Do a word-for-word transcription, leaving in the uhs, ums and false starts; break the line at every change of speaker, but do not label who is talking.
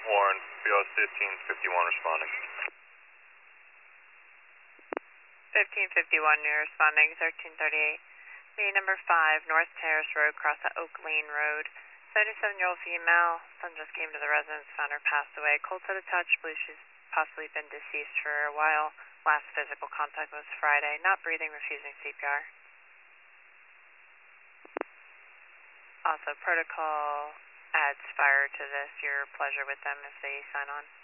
Warren, B O S fifteen fifty-one responding.
fifteen fifty-one, you're responding, thirteen thirty-eight. The number five, North Terrace Road, cross at Oak Lane Road. seventy-seven-year-old female, son just came to the residence, found her passed away. Cold to the touch, believes she's possibly been deceased for a while. Last physical contact was Friday. Not breathing, refusing C P R. Also, protocol adds fire to this. Your pleasure with them if they sign on.